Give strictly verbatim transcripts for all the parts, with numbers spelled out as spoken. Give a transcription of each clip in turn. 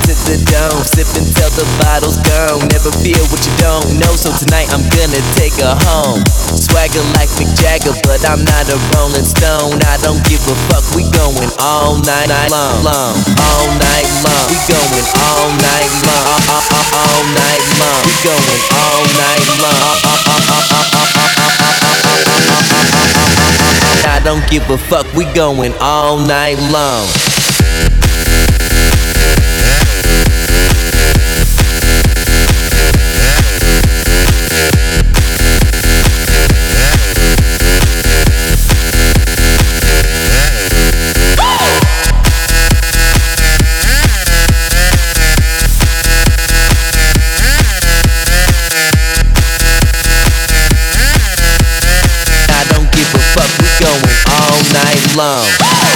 to the dome, sip until the bottle's gone. Never feel what you don't know, so tonight I'm gonna take her home. Swagger like Mick Jagger, but I'm not a Rolling Stone. I don't give a fuck, we going all night long, long, all night long. We going all night long, all, all, all night long. We going all night long. I don't give a fuck, we going all night long. Long.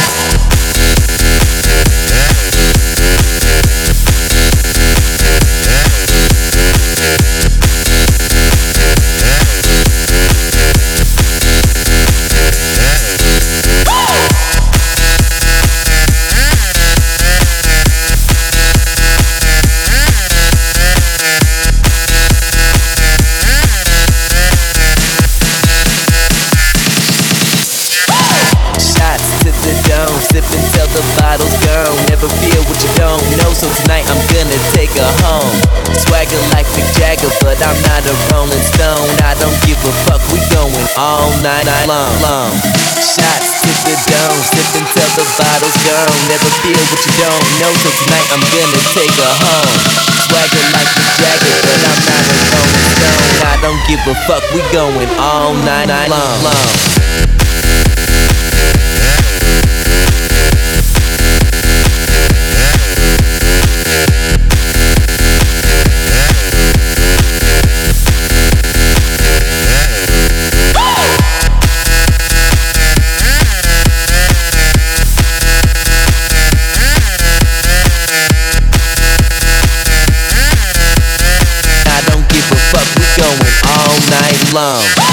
Sip until the bottle's gone. Never feel what you don't know, so tonight I'm gonna take her home. Swagger like Mick Jagger, but I'm not a Rolling Stone. I don't give a fuck, we going all night long, long. Shots to the dome, sip until the bottle's gone. Never feel what you don't know, so tonight I'm gonna take her home. Swagger like Mick Jagger, but I'm not a Rolling Stone. I don't give a fuck, we going all night long, long. Going all night long.